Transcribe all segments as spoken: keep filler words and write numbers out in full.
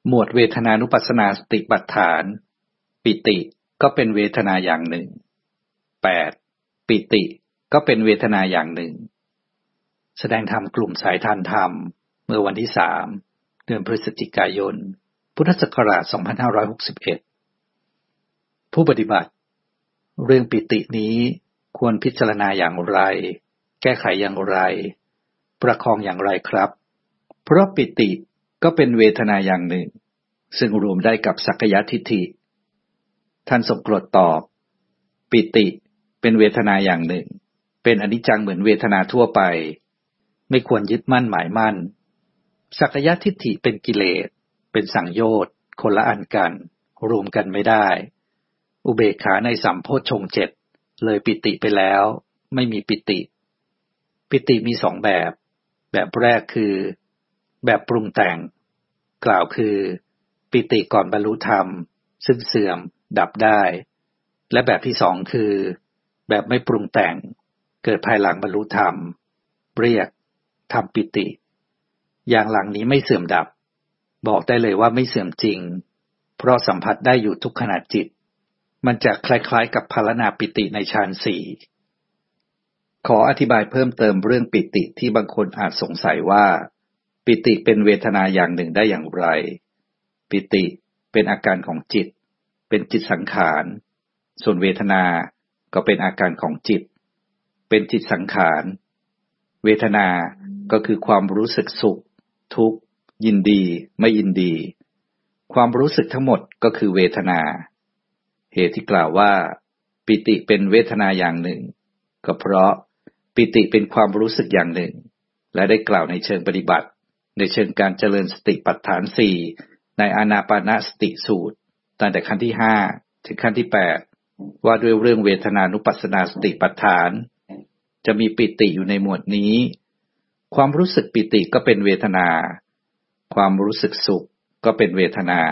หมวดเวทนานุปัสสนาสติปัฏฐานปิติก็เป็นเวทนาอย่างหนึ่ง แปด ปิติก็เป็นเวทนาอย่างหนึ่งแสดงธรรมกลุ่มสายทานธรรมเมื่อวันที่สามเดือนพฤศจิกายนพุทธศักราชสองพันห้าร้อยหกสิบเอ็ดผู้ปฏิบัติเรื่องปิตินี้ควรพิจารณาอย่างไรแก้ไขอย่างไรประคองอย่างไรครับเพราะปิติก็เป็นเวทนาอย่างหนึ่งซึ่งรวมได้กับสักยทิฏฐิท่านสมกรดตอบปิติเป็นเวทนาอย่างหนึ่งเป็นอนิจจังเหมือนเวทนาทั่วไปไม่ควรยึดมั่นหมายมั่นสักยทิฏฐิเป็นกิเลสเป็นสังโยชน์คนละอันกันรวมกันไม่ได้อุเบกขาในสัมโพชฌงค์เจ็ดเลยปิติไปแล้วไม่มีปิติปิติมีสองแบบแบบแรกคือแบบปรุงแต่งกล่าวคือปิติก่อนบรรลุธรรมซึ่งเสื่อมดับได้และแบบที่สองคือแบบไม่ปรุงแต่งเกิดภายหลังบรรลุธรรมเรียกธรรมปิติอย่างหลังนี้ไม่เสื่อมดับบอกได้เลยว่าไม่เสื่อมจริงเพราะสัมผัสได้อยู่ทุกขณะจิตมันจะคล้ายๆกับภารณาปิติในฌานสี่ขออธิบายเพิ่มเติมเรื่องปิติที่บางคนอาจสงสัยว่าปิติเป็นเวทนาอย่างหนึ่งได้อย่างไรปิติเป็นอาการของจิตเป็นจิตสังขารส่วนเวทนาก็เป็นอาการของจิตเป็นจิตสังขารเวทนาก็คือความรู้สึกสุขทุกข์ยินดีไม่ยินดีความรู้สึกทั้งหมดก็คือเวทนาเหตุที่กล่าวว่าปิติเป็นเวทนาอย่างหนึ่งก็เพราะปิติเป็นความรู้สึกอย่างหนึ่งและได้กล่าวในเชิงปฏิบัติในเชิงการเจริญสติปัฏฐานสี่ในอานาปานสติสูตรตั้งแต่ขั้นที่ห้าถึงขั้นที่แปดว่าด้วยเรื่องเวทนานุปัสสนาสติปัฏฐานจะมีปิติอยู่ในหมวดนี้ความรู้สึกปิติก็เป็นเวทนาความรู้สึกสุขก็เป็นเวทนา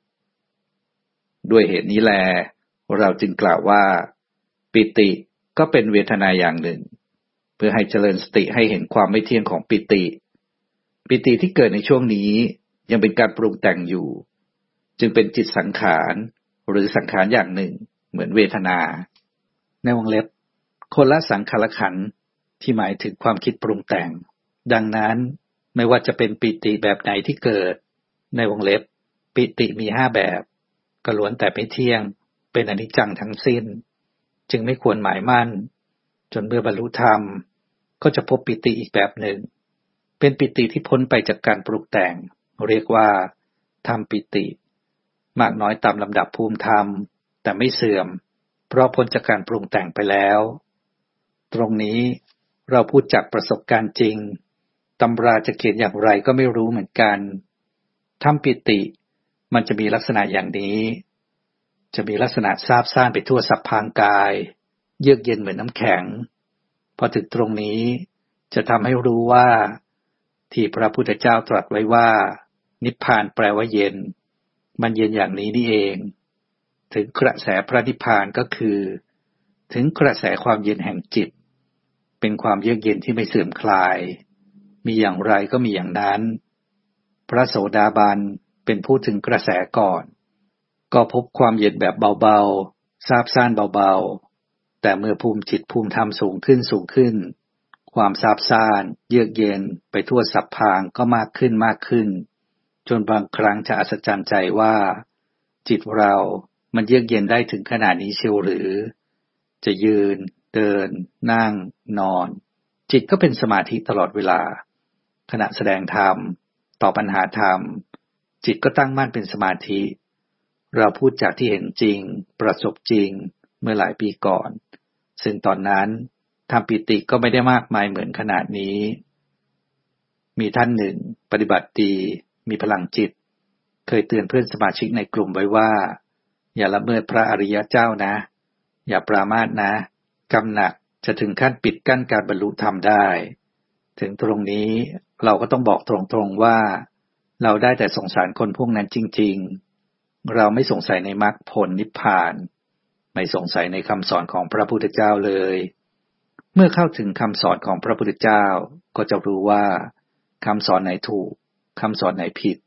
ด้วยเหตุนี้แลเราจึงกล่าวว่าปิติก็เป็นเวทนาอย่างหนึ่งเพื่อให้เจริญสติให้เห็นความไม่เที่ยงของปิติปิติที่เกิดในช่วงนี้ยังเป็นการปรุงแต่งอยู่จึงเป็นจิตสังขารหรือสังขารอย่างหนึ่งเหมือนเวทนาในวงเล็บคนละสังขารขันธ์ที่หมายถึงความคิดปรุงแต่งดังนั้นไม่ว่าจะเป็นปิติแบบไหนที่เกิดในวงเล็บปิติมีห้าแบบก็ล้วนแต่ไม่เที่ยงเป็นอนิจจังทั้งสิ้นจึงไม่ควรหมายมั่นจนเมื่อบรรลุธรรมก็จะพบปิติอีกแบบหนึ่งเป็นปิติที่พ้นไปจากการปรุงแต่งเรียกว่าธรรมปิติมากน้อยตามลำดับภูมิธรรมแต่ไม่เสื่อมเพราะพ้นจากการปรุงแต่งไปแล้วตรงนี้เราพูดจากประสบการณ์จริงตำราจะเขียนอย่างไรก็ไม่รู้เหมือนกันธรรมปิติมันจะมีลักษณะอย่างนี้จะมีลักษณะซาบซ่านไปทั่วสัพพางกายเยือกเย็นเหมือนน้ำแข็งพอถึงตรงนี้จะทำให้รู้ว่าที่พระพุทธเจ้าตรัสไว้ว่านิพพานแปลว่าเย็นมันเย็นอย่างนี้นี่เองถึงกระแสพระนิพพานก็คือถึงกระแสความเย็นแห่งจิตเป็นความเยือกเย็นที่ไม่เสื่อมคลายมีอย่างไรก็มีอย่างนั้นพระโสดาบันเป็นผู้ถึงกระแสก่อนก็พบความเย็นแบบเบาๆซาบซ่านเบาๆแต่เมื่อภูมิจิตภูมิธรรมสูงขึ้นสูงขึ้นความซาบซ่านเยือกเย็นไปทั่วสัพพางก็มากขึ้นมากขึ้นจนบางครั้งจะอัศจรรย์ใจว่าจิตเรามันเยือกเย็นได้ถึงขนาดนี้เชียวหรือจะยืนเดินนั่งนอนจิตก็เป็นสมาธิตลอดเวลาขณะแสดงธรรมตอบปัญหาธรรมจิตก็ตั้งมั่นเป็นสมาธิเราพูดจากที่เห็นจริงประสบจริงเมื่อหลายปีก่อนซึ่งตอนนั้นธรรมปิติก็ไม่ได้มากมายเหมือนขนาดนี้มีท่านหนึ่งปฏิบัติดีมีพลังจิตเคยเตือนเพื่อนสมาชิกในกลุ่มไว้ว่าอย่าละเมิดพระอริยเจ้านะอย่าปรามาสนะกรรมหนักจะถึงขั้นปิดกั้นการบรรลุธรรมได้ถึงตรงนี้เราก็ต้องบอกตรงๆว่าเราได้แต่สงสารคนพวกนั้นจริงๆเราไม่สงสัยในมรรคผลนิพพานไม่สงสัยในคำสอนของพระพุทธเจ้าเลยเมื่อเข้าถึงคำสอนของพระพุทธเจ้าก็จะรู้ว่าคำสอนไหนถูกคำสอนไหนผิด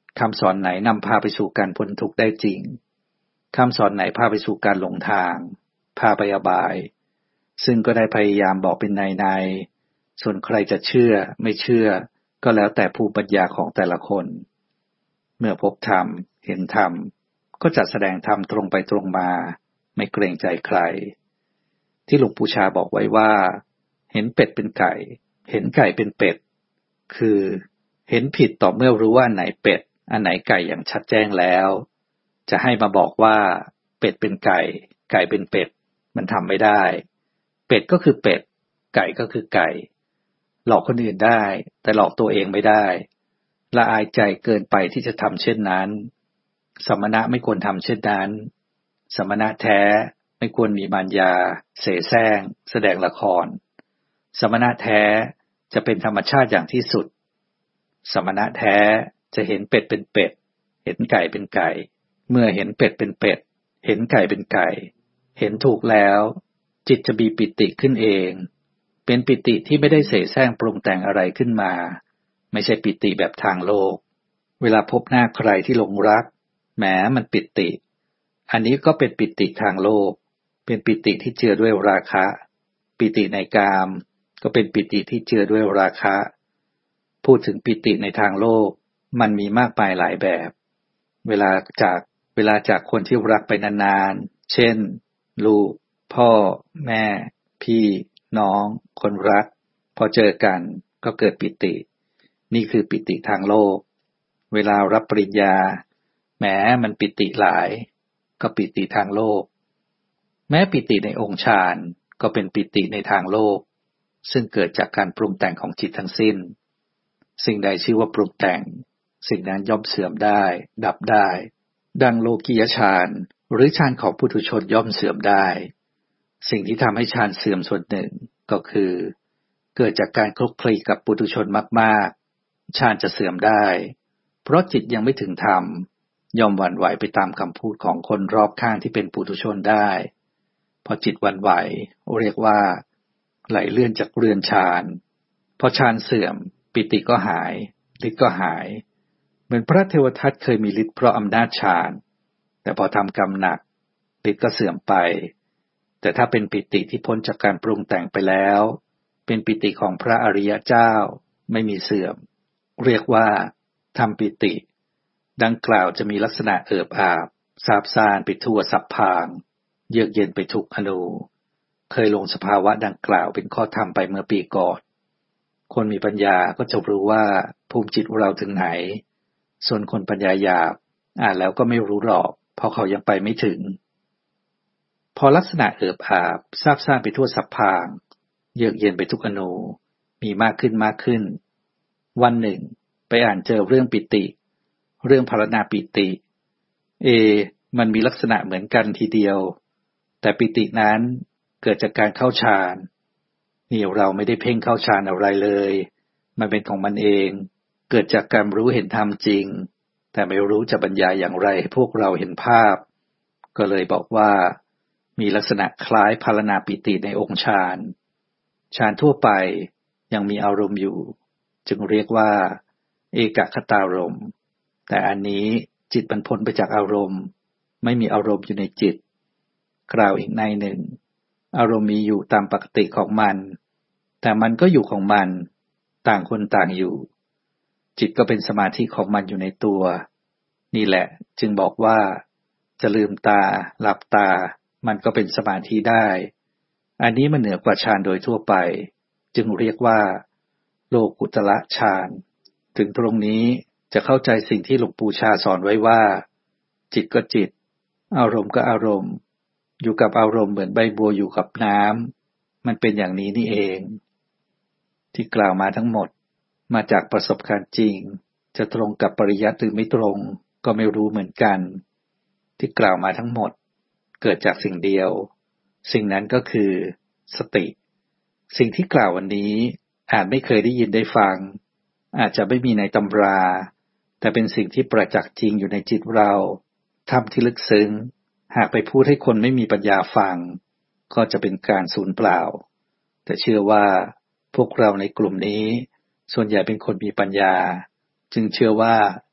คำสอนไหนนำพาไปสู่การพ้นทุกข์ได้จริงคำสอนไหนพาไปสู่การหลงทางพาไปอบายซึ่งก็ได้พยายามบอกเป็นในๆส่วนใครจะเชื่อไม่เชื่อก็แล้วแต่ภูมิปัญญาของแต่ละคนเมื่อพบธรรมเห็นธรรมก็จะแสดงธรรมตรงไปตรงมาไม่เกรงใจใครที่หลวงปู่ชาบอกไว้ว่าเห็นเป็ดเป็นไก่เห็นไก่เป็นเป็ดคือเห็นผิดต่อเมื่อรู้ว่าอันไหนเป็ดอันไหนไก่อย่างชัดแจ้งแล้วจะให้มาบอกว่าเป็ดเป็นไก่ไก่เป็นเป็ดมันทำไม่ได้เป็ดก็คือเป็ดไก่ก็คือไก่หลอกคนอื่นได้แต่หลอกตัวเองไม่ได้ละอายใจเกินไปที่จะทำเช่นนั้นสมณะไม่ควรทำเช่นนั้นสมณะแท้ไม่ควรมีมารยาเสแสร้งแสดงละครสมณะแท้จะเป็นธรรมชาติอย่างที่สุดสมณะแท้จะเห็นเป็ดเป็นเป็ดเห็นไก่เป็นไก่เมื่อเห็นเป็ดเป็นเป็ดเห็นไก่เป็นไก่เห็นถูกแล้วจิตจะมีปิติขึ้นเองเป็นปิติที่ไม่ได้เสแสร้งปรุงแต่งอะไรขึ้นมาไม่ใช่ปิติแบบทางโลกเวลาพบหน้าใครที่หลงรักแหมมันปิติอันนี้ก็เป็นปิติทางโลกเป็นปิติที่เจือด้วยราคะปิติในกามก็เป็นปิติที่เจือด้วยราคะพูดถึงปิติในทางโลกมันมีมากมายหลายแบบเวลาจากเวลาจากคนที่รักไปนานๆเช่นลูกพ่อแม่พี่น้องคนรักพอเจอกันก็เกิดปิตินี่คือปิติทางโลกเวลารับปริญญาแม้มันปิติหลายก็ปิติทางโลกแม้ปิติในองค์ฌานก็เป็นปิติในทางโลกซึ่งเกิดจากการปรุงแต่งของจิตทั้งสิ้นสิ่งใดชื่อว่าปรุงแต่งสิ่งนั้นย่อมเสื่อมได้ดับได้ดังโลกียฌานหรือฌานของปุถุชนย่อมเสื่อมได้สิ่งที่ทำให้ฌานเสื่อมส่วนหนึ่งก็คือเกิดจากการคลุกคลีกับปุถุชนมากๆฌานจะเสื่อมได้เพราะจิตยังไม่ถึงธรรมย่อมหวั่นไหวไปตามคำพูดของคนรอบข้างที่เป็นปุถุชนได้พอจิตหวั่นไหวเรียกว่าไหลเลื่อนจากเรือนฌานพอฌานเสื่อมปิติก็หายฤทธิ์ก็หายเหมือนพระเทวทัตเคยมีฤทธิ์เพราะอำนาจฌานแต่พอทำกรรมหนักฤทธิ์ก็เสื่อมไปแต่ถ้าเป็นปิติที่พ้นจากการปรุงแต่งไปแล้วเป็นปิติของพระอริยเจ้าไม่มีเสื่อมเรียกว่าทำปิติดังกล่าวจะมีลักษณะเอิบอาบซาบซ่านไปทั่วสัพพางเยือกเย็นไปทุกอนูเคยลงสภาวะดังกล่าวเป็นข้อธรรมไปเมื่อปีก่อนคนมีปัญญาก็จะรู้ว่าภูมิจิตเราถึงไหนส่วนคนปัญญาหยาบอ่านแล้วก็ไม่รู้หรอกเพราะเขายังไปไม่ถึงพอลักษณะเอิบอาบซาบซ่านไปทั่วสัพพางเยือกเย็นไปทุกอนูมีมากขึ้นมากขึ้นวันหนึ่งไปอ่านเจอเรื่องปิติเรื่องภารณาปิติเอมันมีลักษณะเหมือนกันทีเดียวแต่ปิตินั้นเกิดจากการเข้าฌานนี่เราไม่ได้เพ่งเข้าฌานอะไรเลยมันเป็นของมันเองเกิดจากการรู้เห็นธรรมจริงแต่ไม่รู้จะบรรยายอย่างไรให้พวกเราเห็นภาพก็เลยบอกว่ามีลักษณะคล้ายภารณาปิติในองค์ฌานฌานทั่วไปยังมีอารมณ์อยู่จึงเรียกว่าเอกคตารมณ์แต่อันนี้จิตมันพ้นไปจากอารมณ์ไม่มีอารมณ์อยู่ในจิตกล่าวอีกในหนึ่งอารมณ์มีอยู่ตามปกติของมันแต่มันก็อยู่ของมันต่างคนต่างอยู่จิตก็เป็นสมาธิของมันอยู่ในตัวนี่แหละจึงบอกว่าจะลืมตาหลับตามันก็เป็นสมาธิได้อันนี้มันเหนือกว่าฌานโดยทั่วไปจึงเรียกว่าโลกุตระฌานถึงตรงนี้จะเข้าใจสิ่งที่หลวงปู่ชาสอนไว้ว่าจิตก็จิตอารมณ์ก็อารมณ์อยู่กับอารมณ์เหมือนใบบัวอยู่กับน้ำมันเป็นอย่างนี้นี่เองที่กล่าวมาทั้งหมดมาจากประสบการณ์จริงจะตรงกับปริยัติหรือไม่ตรงก็ไม่รู้เหมือนกันที่กล่าวมาทั้งหมดเกิดจากสิ่งเดียวสิ่งนั้นก็คือสติสิ่งที่กล่าววันนี้อาจไม่เคยได้ยินได้ฟังอาจจะไม่มีในตำราแต่เป็นสิ่งที่ประจักษ์จริงอยู่ในจิตเราธรรมที่ลึกซึ้งหากไปพูดให้คนไม่มีปัญญาฟังก็จะเป็นการสูญเปล่าแต่เชื่อว่าพวกเราในกลุ่มนี้ส่วนใหญ่เป็นคนมีปัญญาจึงเชื่อว่า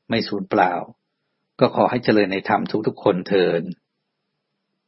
ไม่สูญเปล่าก็ขอให้เจริญในธรรมทุกๆคนเทอญ